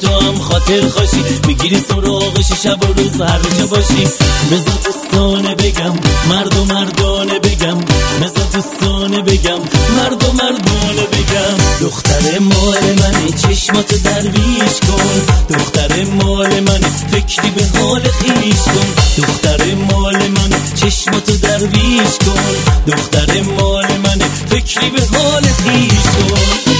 تو هم خاطر خوشی، میگیری سراغش شب و روز هر جا باشی. بذار دوستانه بگم، مردانه بگم، بذار دوستانه بگم، مردانه بگم. دختر مال منی چشماتو درویش کن، دختر مال منی فکری به حال خیش کن. دختر مال منی چشماتو درویش کن، دختر مال منی فکری به حال خیش کن.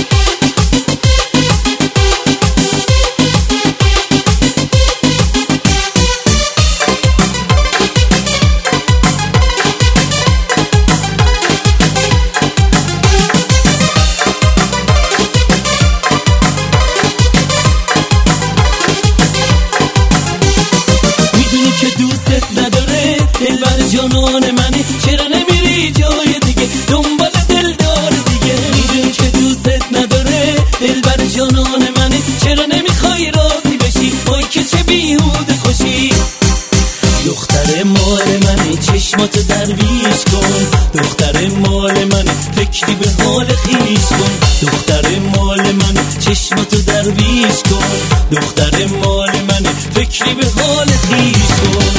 دلبر جانان منی چرا نمیری جای دیگه دنبال دلدار دیگه؟ میدونی که دوست نداره دلبر جانان منی چرا نمیخوای راضی بشی؟ وای که چه بیهوده خوشی. دختر مال منی چشماتو درویش کن، دختر مال منی فکری به حال خیش کن. دختر مال منی چشماتو درویش کن، دختر مال منی فکری به حال خیش کن.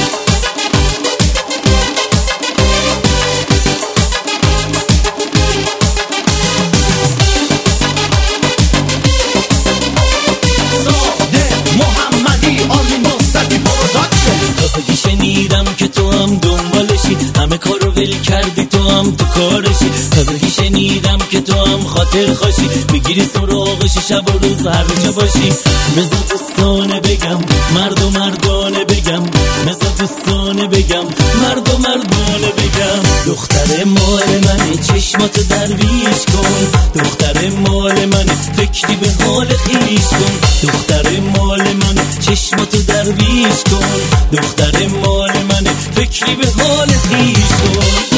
شنیدم که تو هم دنبالشی، همه کار رو ول کردی تو هم تو کارشی. تازگی شنیدم که تو هم خاطر خوشی، میگیری سراغش شب و روز هر جا باشی. بذار دوستانه بگم، مردانه بگم، بذار دوستانه بگم، مردانه بگم. دختر مال منی چشماتو درویش کن، دختر مال منی فکری به حال خیش کن. دختر مال منی چشماتو درویش کن، دختر مال منی فکری به حال خیش کن.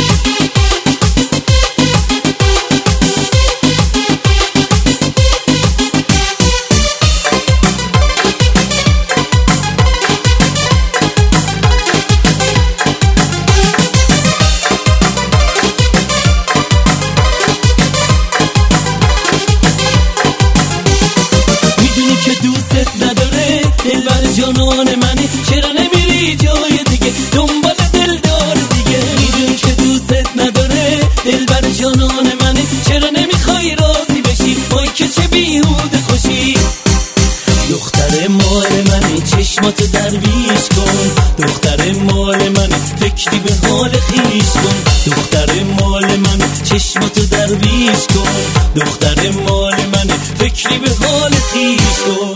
دوست نداره دلبر جانان منی چرا نمیری جای دیگه دنبال دلدار دیگه؟ میدونی که دوست نداره دلبر جانان منی چرا نمیخوای راضی بشی؟ وای که چه بیهوده خوشی. دختر مال منی چشماتو درویش کن، دختر مال منی فکری به حال خیش کن. دختر مال منی چشماتو درویش کن، دختر مال منی فکری به حال خیش کن.